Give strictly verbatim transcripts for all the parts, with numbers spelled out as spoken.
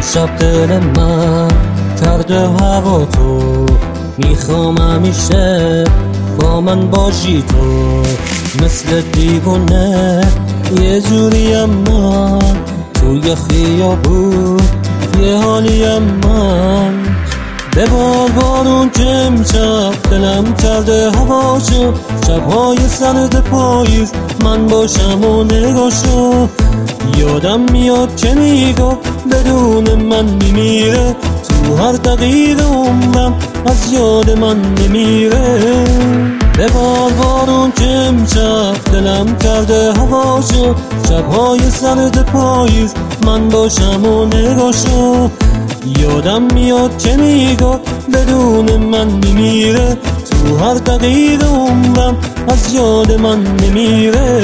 شب دل من کرده هوا تو، میخوام همیشه با من باشی تو. مثل دیوونه یه جوریم من، توی خیابون یه حالیم من. ببار بارون که امشب دلم کرده هواشو، شبهای سرد پاییز من باشم و نگاشو. یادم میاد که میگفت بدون من میمیره، تو هر دقیقه عمرم از یاد من نمیره. ببار بارون که امشب دلم کرده هواشو، شبهای سرد پاییز من باشم و نگاشو. یادم میاد که میگفت بدون من میمیره، تو هر دقیقه عمرم از یاد من نمیره.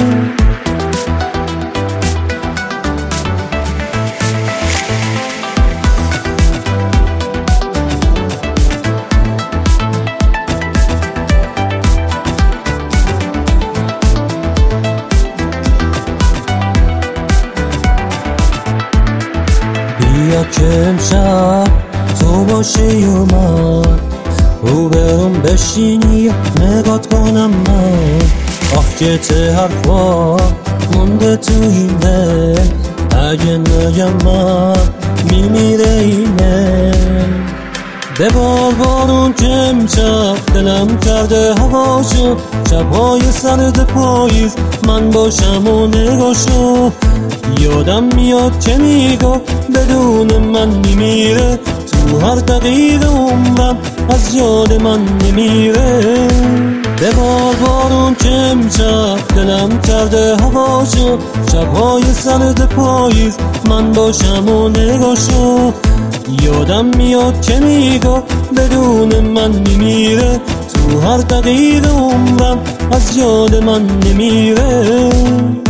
بیا که امشب تو باشی و من رو برم بشینی نگات کنم من. آه که چه حرفا مونده تو این دل، اگه نگم من میمیره اینه. ببار بارون که امشب دلم کرده هواشو، شبهای سرد پاییز من باشم و نگاشو. یادم میاد که میگفت بدون من میمیره، تو هر دقیقه عمرم از یاد من نمیره. ببار بارون که امشب دلم کرده هواشو، شبهای سرد پاییز من باشم و نگاشو. یادم میاد که میگفت بدون من میمیره، تو هر دقیقه عمرم از یاد من نمیره.